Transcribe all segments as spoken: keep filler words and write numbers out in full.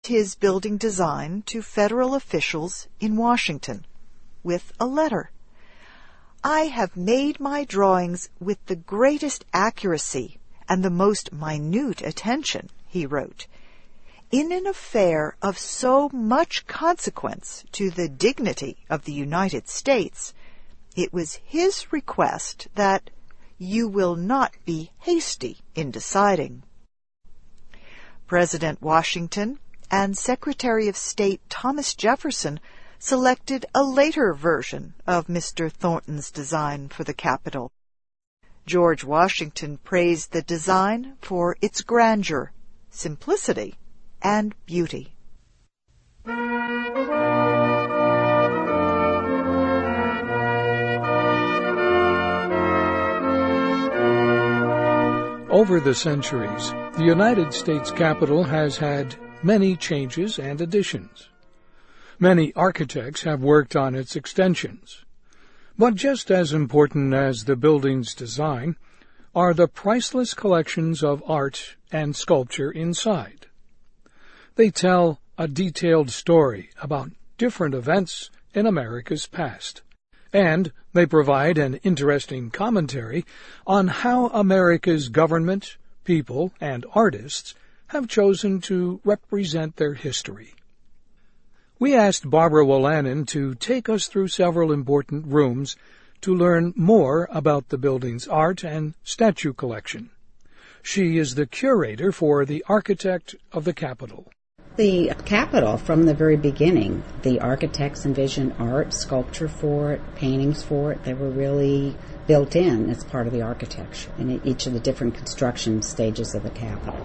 his building design to federal officials in Washington with a letter. "I have made my drawings with the greatest accuracy and the most minute attention," he wrote, "in an affair of so much consequence to the dignity of the United States. It was his request that you will not be hasty in deciding." President Washington and Secretary of State Thomas Jefferson selected a later version of Mister Thornton's design for the Capitol. George Washington praised the design for its grandeur, simplicity, and beauty. Over the centuries, the United States Capitol has had many changes and additions. Many architects have worked on its extensions. But just as important as the building's design are the priceless collections of art and sculpture inside. They tell a detailed story about different events in America's past, and they provide an interesting commentary on how America's government, people, and artists have chosen to represent their history. We asked Barbara Wolanin to take us through several important rooms to learn more about the building's art and statue collection. She is the curator for the Architect of the Capitol. The Capitol, from the very beginning, the architects envisioned art, sculpture for it, paintings for it. They were really built in as part of the architecture in each of the different construction stages of the Capitol.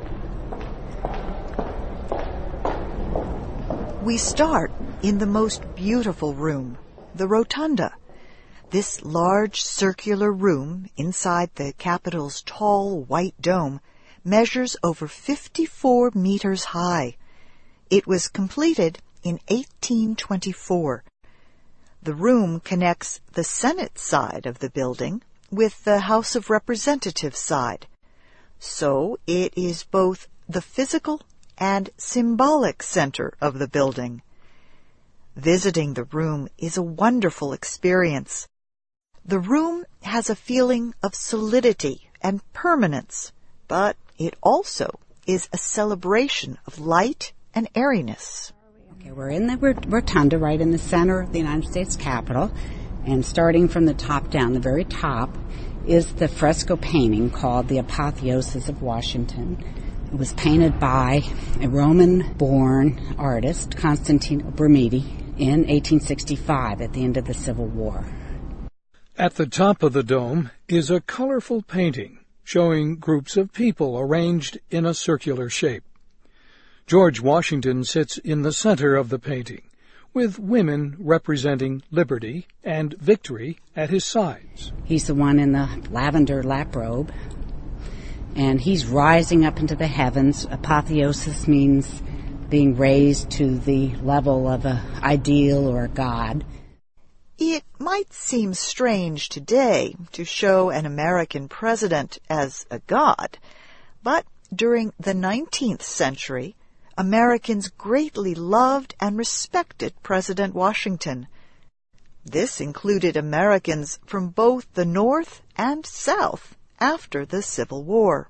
We start in the most beautiful room, the Rotunda. This large circular room inside the Capitol's tall white dome measures over fifty-four meters high. It was completed in eighteen twenty-four. The room connects the Senate side of the building with the House of Representatives side. So it is both the physical and symbolic center of the building. Visiting the room is a wonderful experience. The room has a feeling of solidity and permanence, but it also is a celebration of light and airiness. Okay, we're in the rotunda right in the center of the United States Capitol, and starting from the top down, the very top, is the fresco painting called The Apotheosis of Washington. It was painted by a Roman-born artist, Constantino Brumidi, in eighteen sixty-five at the end of the Civil War. At the top of the dome is a colorful painting showing groups of people arranged in a circular shape. George Washington sits in the center of the painting, with women representing liberty and victory at his sides. He's the one in the lavender lap robe, and he's rising up into the heavens. Apotheosis means being raised to the level of an ideal or a god. It might seem strange today to show an American president as a god, but during the nineteenth century, Americans greatly loved and respected President Washington. This included Americans from both the North and South after the Civil War.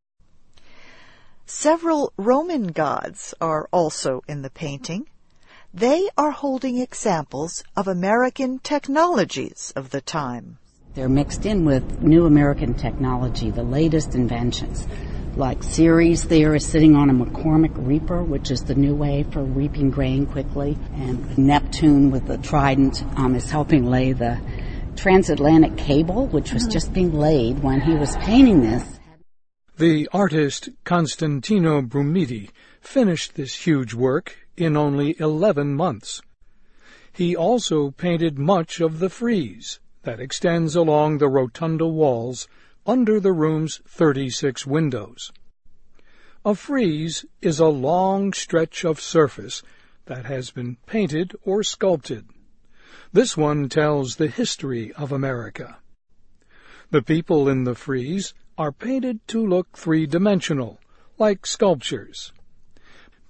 Several Roman gods are also in the painting. They are holding examples of American technologies of the time. They're mixed in with new American technology, the latest inventions. Like Ceres there is sitting on a McCormick reaper, which is the new way for reaping grain quickly. And Neptune with the trident um, is helping lay the transatlantic cable, which was just being laid when he was painting this. The artist Constantino Brumidi finished this huge work in only eleven months. He also painted much of the frieze that extends along the rotunda walls under the room's thirty-six windows. A frieze is a long stretch of surface that has been painted or sculpted. This one tells the history of America. The people in the frieze are painted to look three-dimensional, like sculptures.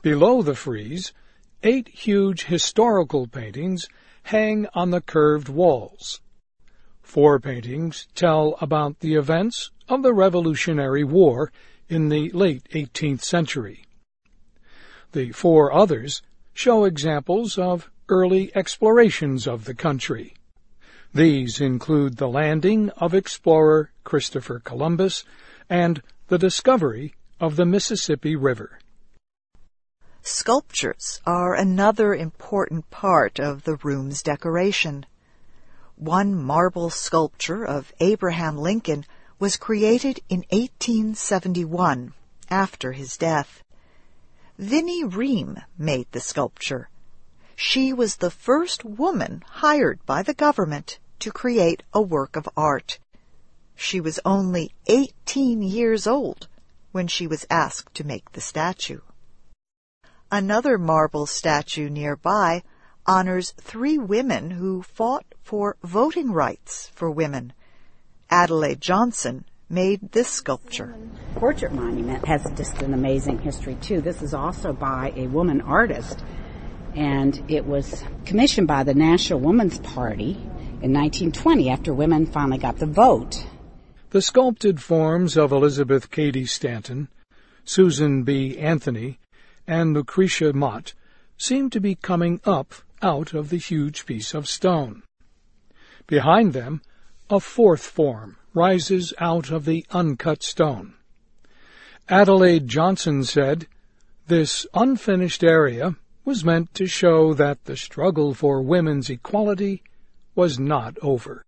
Below the frieze, eight huge historical paintings hang on the curved walls. Four paintings tell about the events of the Revolutionary War in the late eighteenth century. The four others show examples of early explorations of the country. These include the landing of explorer Christopher Columbus and the discovery of the Mississippi River. Sculptures are another important part of the room's decoration. One marble sculpture of Abraham Lincoln was created in eighteen seventy-one, after his death. Vinnie Ream made the sculpture. She was the first woman hired by the government to create a work of art. She was only eighteen years old when she was asked to make the statue. Another marble statue nearby honors three women who fought for voting rights for women. Adelaide Johnson made this sculpture. The portrait monument has just an amazing history, too. This is also by a woman artist, and it was commissioned by the National Woman's Party in nineteen twenty after women finally got the vote. The sculpted forms of Elizabeth Cady Stanton, Susan B. Anthony, and Lucretia Mott seem to be coming up out of the huge piece of stone. Behind them, a fourth form rises out of the uncut stone. Adelaide Johnson said, "This unfinished area was meant to show that the struggle for women's equality was not over."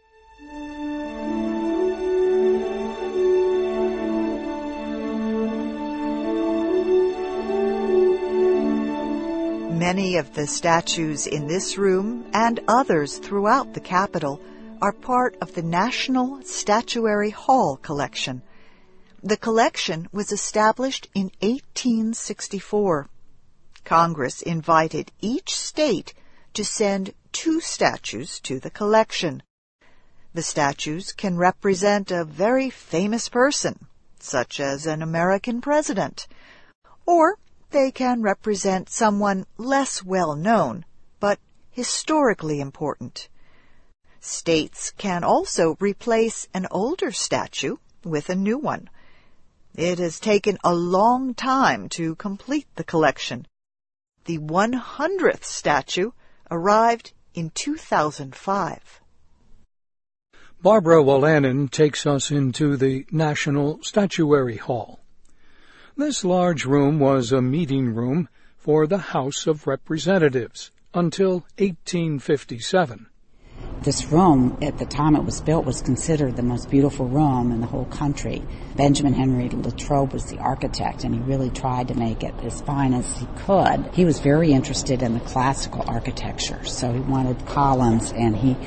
Many of the statues in this room and others throughout the Capitol are part of the National Statuary Hall collection. The collection was established in eighteen sixty-four. Congress invited each state to send two statues to the collection. The statues can represent a very famous person, such as an American president, or they can represent someone less well known, but historically important. States can also replace an older statue with a new one. It has taken a long time to complete the collection. The one hundredth statue arrived in two thousand five. Barbara Wolanin takes us into the National Statuary Hall. This large room was a meeting room for the House of Representatives until eighteen fifty-seven. This room, at the time it was built, was considered the most beautiful room in the whole country. Benjamin Henry Latrobe was the architect, and he really tried to make it as fine as he could. He was very interested in the classical architecture, so he wanted columns, and he